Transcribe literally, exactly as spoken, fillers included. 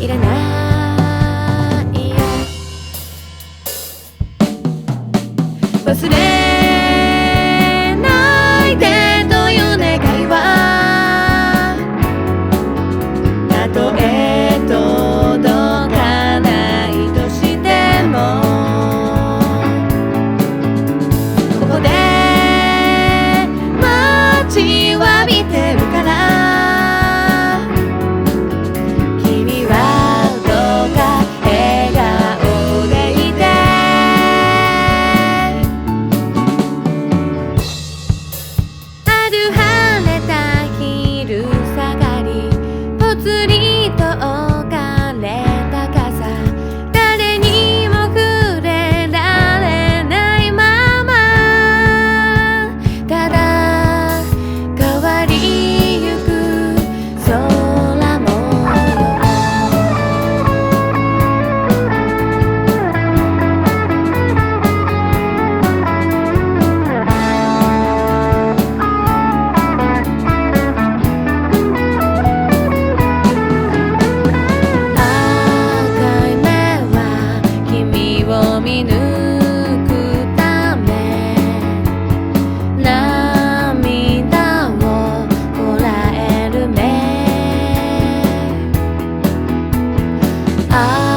いらないよ。忘れないでという願いはたとえ届かないとしてもここで待ちわびてるから君はどうか笑顔でいて。ある晴れた昼下がりぽつりと置かれた傘誰にも触れられないままただ変わりゆく空模様。赤い目は君を見抜くため涙をこらえる目。あ